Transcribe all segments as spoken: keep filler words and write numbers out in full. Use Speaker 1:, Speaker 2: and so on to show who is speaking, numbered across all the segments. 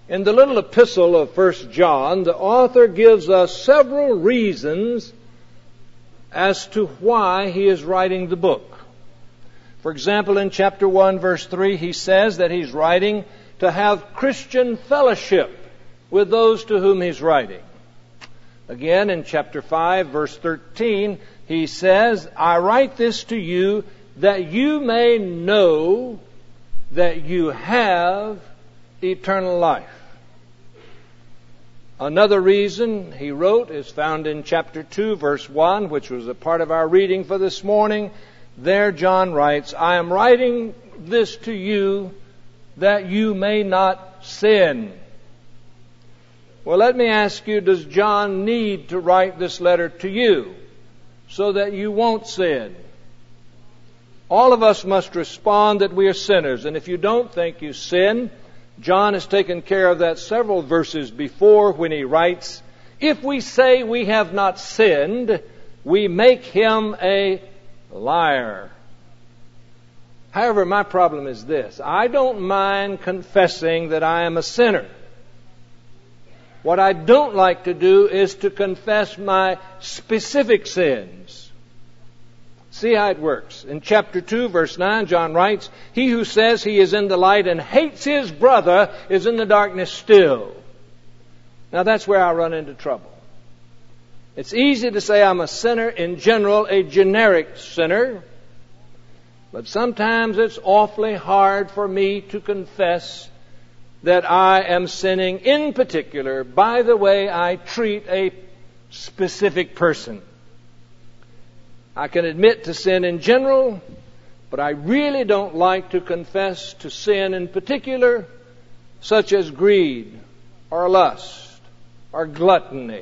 Speaker 1: In the little epistle of First John, the author gives us several reasons as to why he is writing the book. For example, in chapter one, verse three, he says that he's writing to have Christian fellowship with those to whom he's writing. Again, in chapter five, verse thirteen, he says, I write this to you that you may know that you have eternal life. Another reason he wrote is found in chapter two, verse one, which was a part of our reading for this morning. There John writes, I am writing this to you that you may not sin. Well, let me ask you, does John need to write this letter to you so that you won't sin? All of us must respond that we are sinners. And if you don't think you sin, John has taken care of that several verses before when he writes, if we say we have not sinned, we make him a liar. However, my problem is this. I don't mind confessing that I am a sinner. What I don't like to do is to confess my specific sins. See how it works. In chapter two, verse nine, John writes, he who says he is in the light and hates his brother is in the darkness still. Now that's where I run into trouble. It's easy to say I'm a sinner in general, a generic sinner. But sometimes it's awfully hard for me to confess that I am sinning in particular by the way I treat a specific person. I can admit to sin in general, but I really don't like to confess to sin in particular, such as greed or lust or gluttony.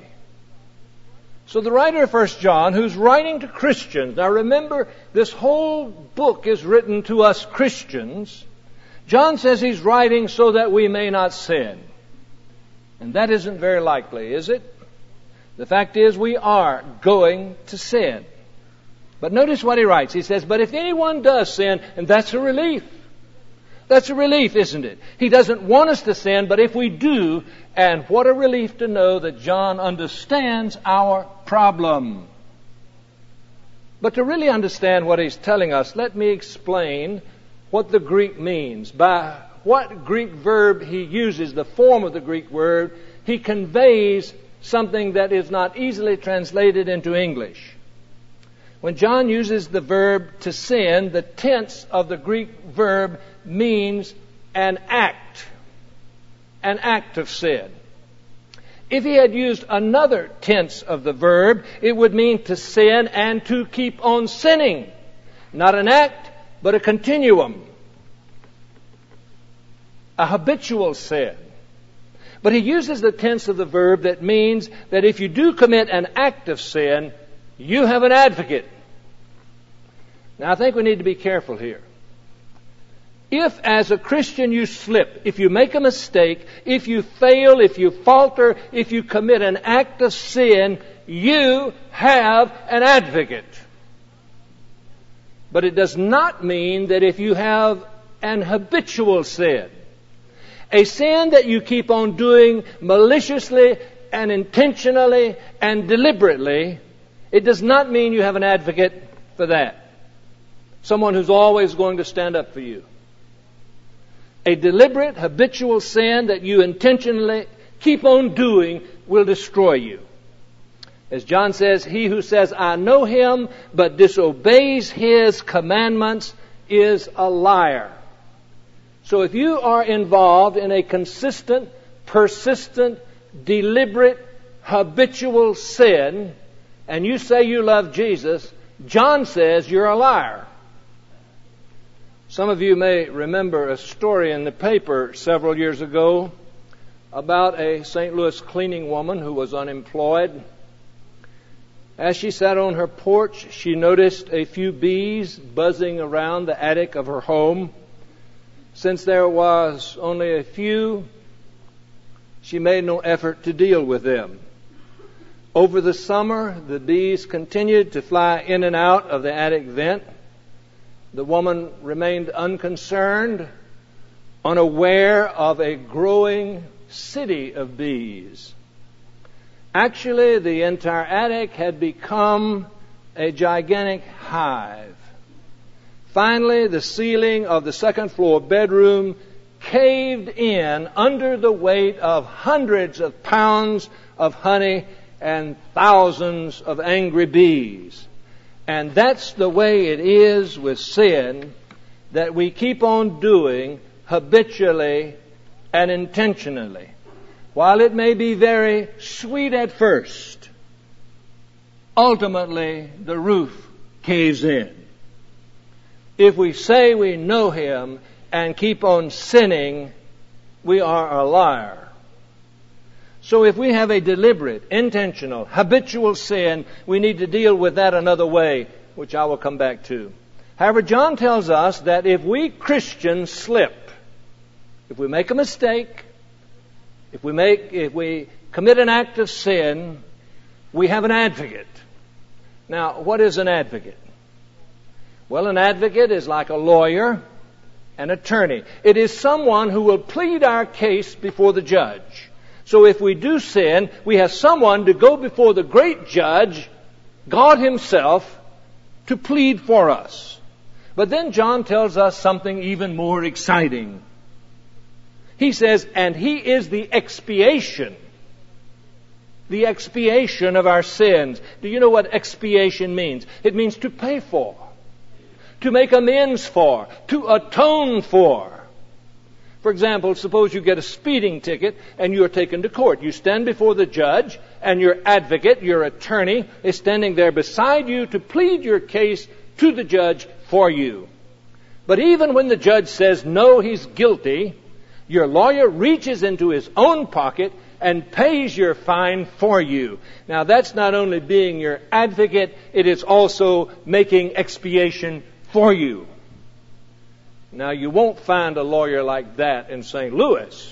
Speaker 1: So the writer of First John, who's writing to Christians, now remember, this whole book is written to us Christians. John says he's writing so that we may not sin. And that isn't very likely, is it? The fact is we are going to sin. But notice what he writes. He says, but if anyone does sin, and that's a relief. That's a relief, isn't it? He doesn't want us to sin, but if we do, and what a relief to know that John understands our problem. But to really understand what he's telling us, let me explain what the Greek means. By what Greek verb he uses, the form of the Greek word, he conveys something that is not easily translated into English. When John uses the verb to sin, the tense of the Greek verb means an act. An act of sin. If he had used another tense of the verb, it would mean to sin and to keep on sinning. Not an act, but a continuum. A habitual sin. But he uses the tense of the verb that means that if you do commit an act of sin, you have an advocate. Now I think we need to be careful here. If as a Christian you slip, if you make a mistake, if you fail, if you falter, if you commit an act of sin, you have an advocate. But it does not mean that if you have an habitual sin, a sin that you keep on doing maliciously and intentionally and deliberately, it does not mean you have an advocate for that. Someone who's always going to stand up for you. A deliberate, habitual sin that you intentionally keep on doing will destroy you. As John says, he who says, I know him, but disobeys his commandments is a liar. So if you are involved in a consistent, persistent, deliberate, habitual sin, and you say you love Jesus, John says you're a liar. Some of you may remember a story in the paper several years ago about a Saint Louis cleaning woman who was unemployed. As she sat on her porch, she noticed a few bees buzzing around the attic of her home. Since there was only a few, she made no effort to deal with them. Over the summer, the bees continued to fly in and out of the attic vent. The woman remained unconcerned, unaware of a growing city of bees. Actually, the entire attic had become a gigantic hive. Finally, the ceiling of the second floor bedroom caved in under the weight of hundreds of pounds of honey and thousands of angry bees. And that's the way it is with sin, that we keep on doing habitually and intentionally. While it may be very sweet at first, ultimately the roof caves in. If we say we know Him and keep on sinning, we are a liar. So if we have a deliberate, intentional, habitual sin, we need to deal with that another way, which I will come back to. However, John tells us that if we Christians slip, if we make a mistake, if we make, if we commit an act of sin, we have an advocate. Now, what is an advocate? Well, an advocate is like a lawyer, an attorney. It is someone who will plead our case before the judge. So if we do sin, we have someone to go before the great judge, God Himself, to plead for us. But then John tells us something even more exciting. He says, and He is the expiation. The expiation of our sins. Do you know what expiation means? It means to pay for, to make amends for, to atone for. For example, suppose you get a speeding ticket and you are taken to court. You stand before the judge and your advocate, your attorney, is standing there beside you to plead your case to the judge for you. But even when the judge says, no, he's guilty, your lawyer reaches into his own pocket and pays your fine for you. Now, that's not only being your advocate, it is also making expiation for you. Now, you won't find a lawyer like that in Saint Louis.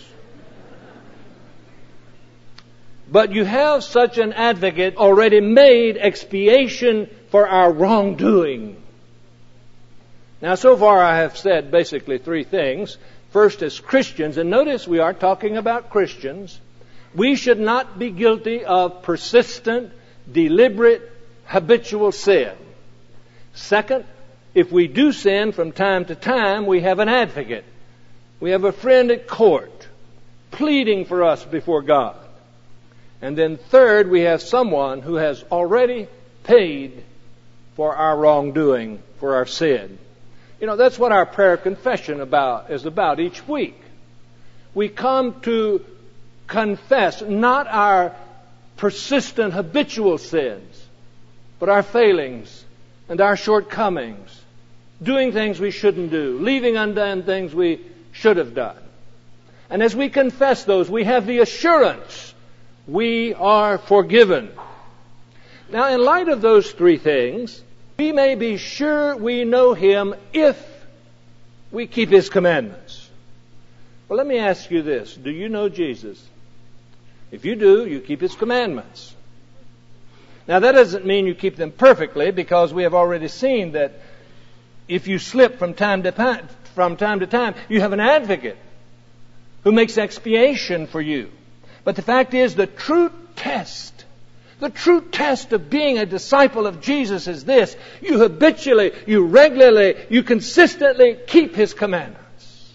Speaker 1: But you have such an advocate already made expiation for our wrongdoing. Now, so far I have said basically three things. First, as Christians, and notice we are talking about Christians, we should not be guilty of persistent, deliberate, habitual sin. Second, if we do sin from time to time, we have an advocate. We have a friend at court pleading for us before God. And then third, we have someone who has already paid for our wrongdoing, for our sin. You know, that's what our prayer confession about is about each week. We come to confess not our persistent habitual sins, but our failings and our shortcomings, doing things we shouldn't do, leaving undone things we should have done. And as we confess those, we have the assurance we are forgiven. Now, in light of those three things, we may be sure we know Him if we keep His commandments. Well, let me ask you this. Do you know Jesus? If you do, you keep His commandments. Now, that doesn't mean you keep them perfectly, because we have already seen that if you slip from time to time, from time to time, you have an advocate who makes expiation for you. But the fact is, the true test The true test of being a disciple of Jesus is this. You habitually, you regularly, you consistently keep His commandments.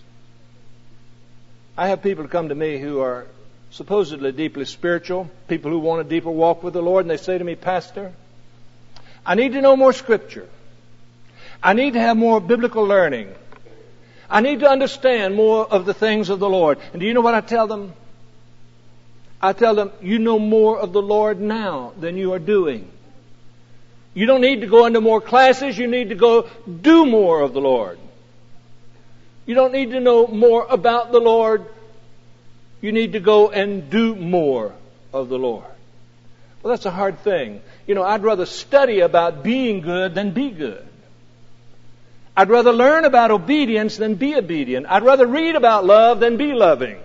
Speaker 1: I have people come to me who are supposedly deeply spiritual, people who want a deeper walk with the Lord, and they say to me, Pastor, I need to know more Scripture. I need to have more biblical learning. I need to understand more of the things of the Lord. And do you know what I tell them? I tell them, you know more of the Lord now than you are doing. You don't need to go into more classes. You need to go do more of the Lord. You don't need to know more about the Lord. You need to go and do more of the Lord. Well, that's a hard thing. You know, I'd rather study about being good than be good. I'd rather learn about obedience than be obedient. I'd rather read about love than be loving.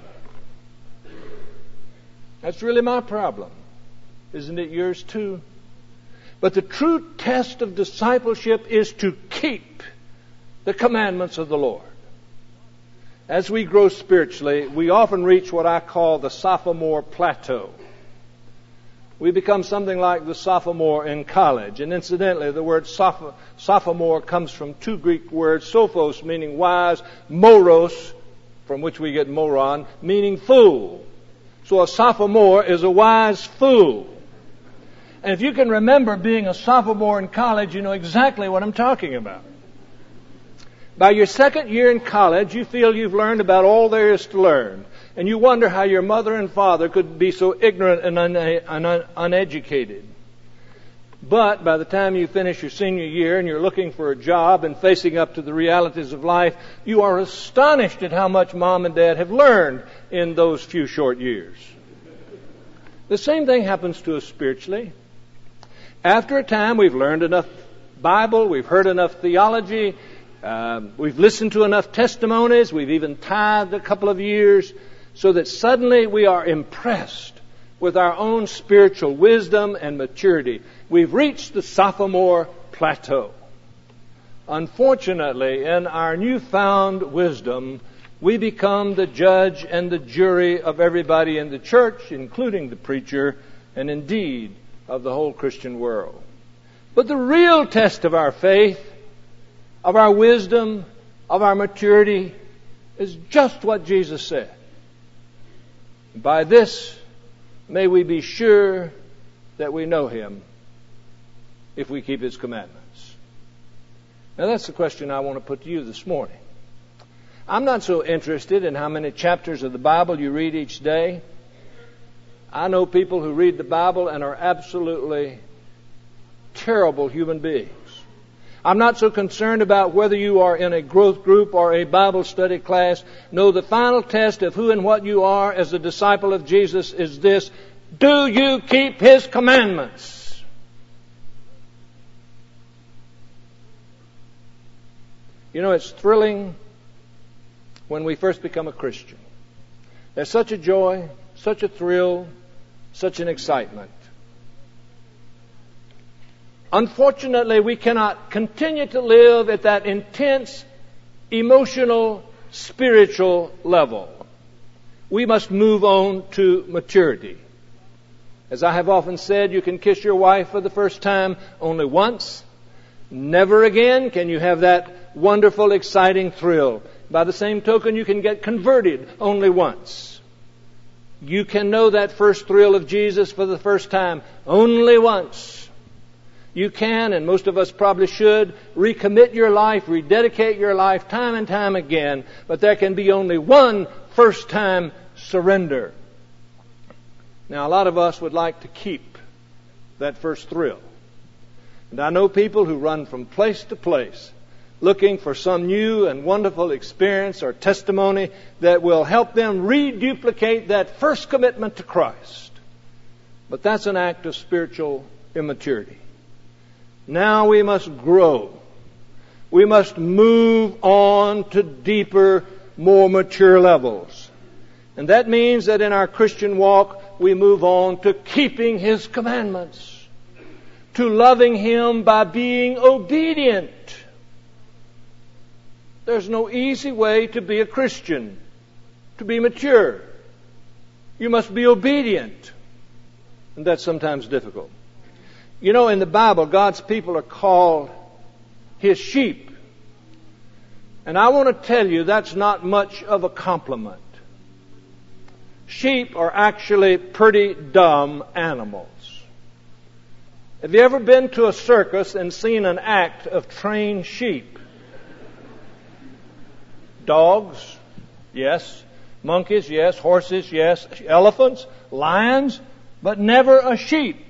Speaker 1: That's really my problem. Isn't it yours too? But the true test of discipleship is to keep the commandments of the Lord. as we grow spiritually, we often reach what I call the sophomore plateau. We become something like the sophomore in college. And incidentally, the word soph- sophomore comes from two Greek words, sophos, meaning wise, moros, from which we get moron, meaning fool. So a sophomore is a wise fool. And if you can remember being a sophomore in college, you know exactly what I'm talking about. By your second year in college, you feel you've learned about all there is to learn. And you wonder how your mother and father could be so ignorant and un- un- uneducated. But by the time you finish your senior year and you're looking for a job and facing up to the realities of life, you are astonished at how much mom and dad have learned in those few short years. The same thing happens to us spiritually. After a time, we've learned enough Bible, we've heard enough theology, um, we've listened to enough testimonies, we've even tithed a couple of years, so that suddenly we are impressed with our own spiritual wisdom and maturity. We've reached the sophomore plateau. Unfortunately, in our newfound wisdom, we become the judge and the jury of everybody in the church, including the preacher, and indeed of the whole Christian world. But the real test of our faith, of our wisdom, of our maturity, is just what Jesus said. By this may we be sure that we know Him if we keep His commandments. Now that's the question I want to put to you this morning. I'm not so interested in how many chapters of the Bible you read each day. I know people who read the Bible and are absolutely terrible human beings. I'm not so concerned about whether you are in a growth group or a Bible study class. No, the final test of who and what you are as a disciple of Jesus is this: do you keep His commandments? You know, it's thrilling when we first become a Christian. There's such a joy, such a thrill, such an excitement. Unfortunately, we cannot continue to live at that intense, emotional, spiritual level. We must move on to maturity. As I have often said, you can kiss your wife for the first time only once. Never again can you have that wonderful, exciting thrill. By the same token, you can get converted only once. You can know that first thrill of Jesus for the first time only once. You can, and most of us probably should, recommit your life, rededicate your life time and time again, but there can be only one first-time surrender. Now, a lot of us would like to keep that first thrill. And I know people who run from place to place looking for some new and wonderful experience or testimony that will help them reduplicate that first commitment to Christ. But that's an act of spiritual immaturity. Now we must grow. We must move on to deeper, more mature levels. And that means that in our Christian walk, we move on to keeping His commandments, to loving Him by being obedient. There's no easy way to be a Christian, to be mature. You must be obedient. And that's sometimes difficult. You know, in the Bible, God's people are called His sheep. And I want to tell you that's not much of a compliment. Sheep are actually pretty dumb animals. Have you ever been to a circus and seen an act of trained sheep? Dogs, yes. Monkeys, yes. Horses, yes. Elephants, lions, but never a sheep.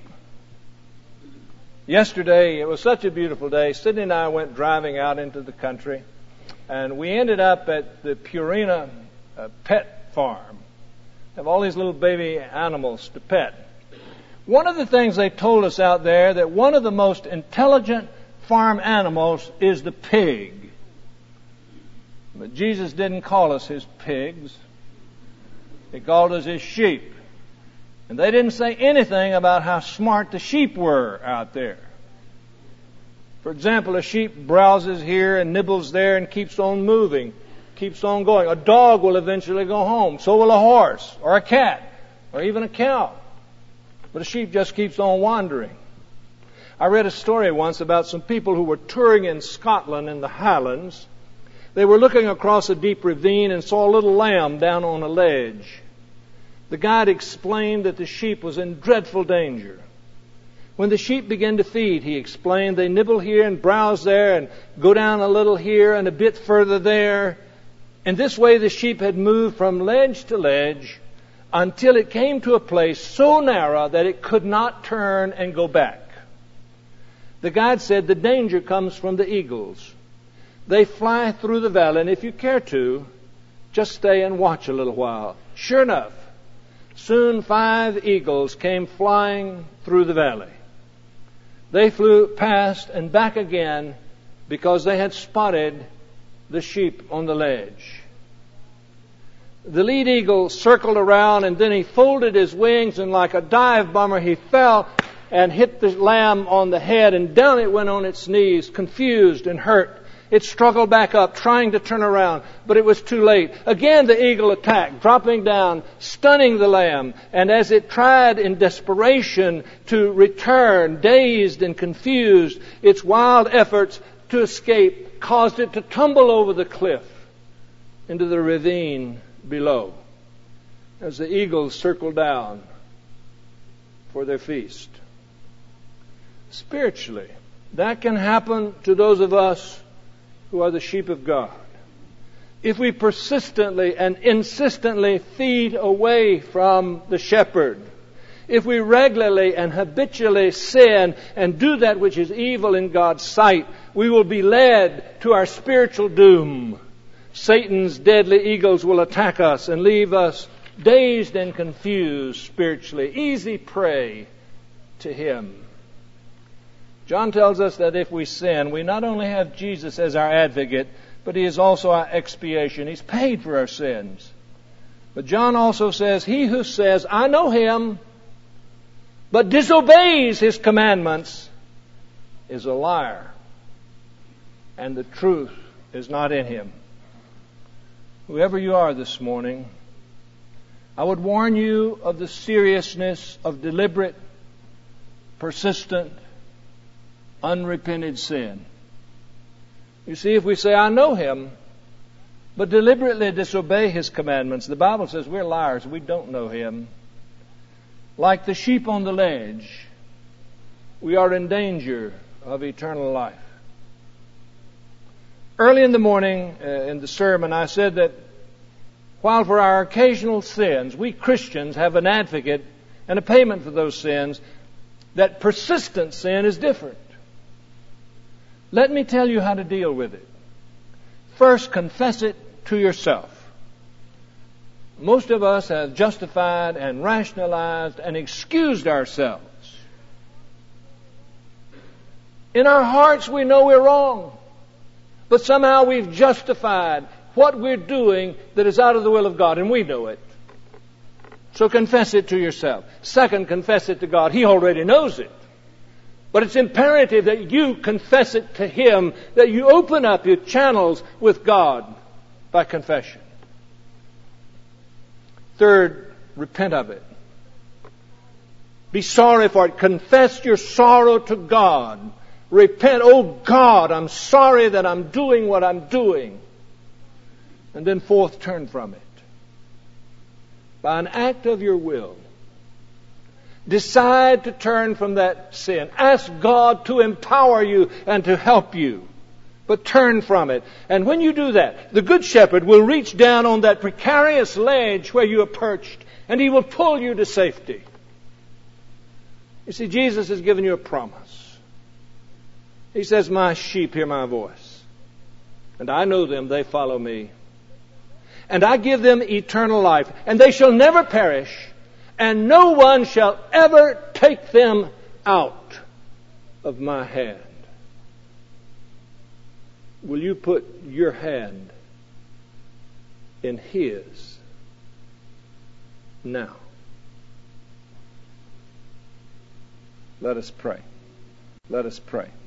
Speaker 1: Yesterday, it was such a beautiful day. Sydney and I went driving out into the country, and we ended up at the Purina uh, Pet Farm. They have all these little baby animals to pet. One of the things they told us out there, that one of the most intelligent farm animals is the pig. But Jesus didn't call us His pigs. He called us His sheep. And they didn't say anything about how smart the sheep were out there. For example, a sheep browses here and nibbles there and keeps on moving. keeps on going. A dog will eventually go home. So will a horse or a cat or even a cow. But a sheep just keeps on wandering. I read a story once about some people who were touring in Scotland in the Highlands. They were looking across a deep ravine and saw a little lamb down on a ledge. The guide explained that the sheep was in dreadful danger. When the sheep begin to feed, he explained, they nibble here and browse there and go down a little here and a bit further there. And this way the sheep had moved from ledge to ledge until it came to a place so narrow that it could not turn and go back. The guide said the danger comes from the eagles. They fly through the valley, and if you care to, just stay and watch a little while. Sure enough, soon five eagles came flying through the valley. They flew past and back again because they had spotted the sheep on the ledge. The lead eagle circled around and then he folded his wings and like a dive bomber he fell and hit the lamb on the head and down it went on its knees, confused and hurt. It struggled back up, trying to turn around, but it was too late. Again the eagle attacked, dropping down, stunning the lamb. And as it tried in desperation to return, dazed and confused, its wild efforts to escape caused it to tumble over the cliff into the ravine below as the eagles circled down for their feast. Spiritually, that can happen to those of us who are the sheep of God. If we persistently and insistently feed away from the shepherd, if we regularly and habitually sin and do that which is evil in God's sight, we will be led to our spiritual doom. Satan's deadly eagles will attack us and leave us dazed and confused spiritually, easy prey to him. John tells us that if we sin, we not only have Jesus as our advocate, but he is also our expiation. He's paid for our sins. But John also says, he who says, I know him, but disobeys his commandments, is a liar, and the truth is not in him. Whoever you are this morning, I would warn you of the seriousness of deliberate, persistent, unrepented sin. You see, if we say, I know him, but deliberately disobey his commandments, the Bible says we're liars. We don't know him. Like the sheep on the ledge, we are in danger of eternal life. Early in the morning uh, in the sermon, I said that while for our occasional sins, we Christians have an advocate and a payment for those sins, that persistent sin is different. Let me tell you how to deal with it. First, confess it to yourself. Most of us have justified and rationalized and excused ourselves. In our hearts, we know we're wrong. But somehow we've justified what we're doing that is out of the will of God, and we know it. So confess it to yourself. Second, confess it to God. He already knows it. But it's imperative that you confess it to him, that you open up your channels with God by confession. Third, repent of it. Be sorry for it. Confess your sorrow to God. Repent. Oh God, I'm sorry that I'm doing what I'm doing. And then fourth, turn from it. By an act of your will, decide to turn from that sin. Ask God to empower you and to help you. But turn from it. And when you do that, the Good Shepherd will reach down on that precarious ledge where you are perched, and he will pull you to safety. You see, Jesus has given you a promise. He says, my sheep hear my voice, and I know them, they follow me. And I give them eternal life, and they shall never perish, and no one shall ever take them out of my hand. Will you put your hand in his now? Let us pray. Let us pray.